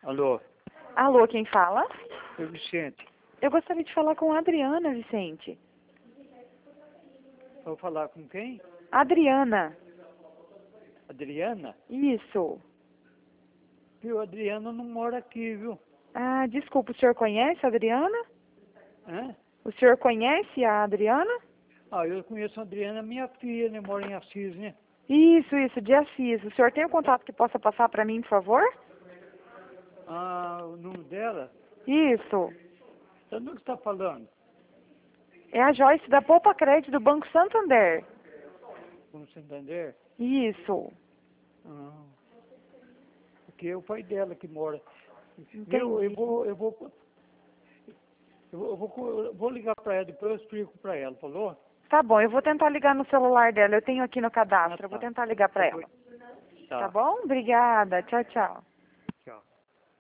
Alô, Alô, quem fala? é o Vicente. Eu gostaria de falar com a Adriana, Vicente. Vou falar com quem? Adriana. Adriana? Isso. Viu, a Adriana não mora aqui, viu? Ah, desculpa, o senhor conhece a Adriana? Hã? O senhor conhece a Adriana? Ah, eu conheço a Adriana, minha filha, né? Mora em Assis, né? Isso, de Assis. O senhor tem um contato que possa passar para mim, por favor? Ah, o número dela? Isso. Você não está falando? É a Joyce da Poupa Crédito do Banco Santander. Como Santander? Isso. Ah, porque é o pai dela que mora. Entendi. Eu vou ligar para ela, depois eu explico para ela, falou? Tá bom, eu vou tentar ligar no celular dela. Eu tenho aqui no cadastro. Eu vou tentar ligar para ela. Tá Tá. bom? Obrigada. Tchau, tchau. Tchau.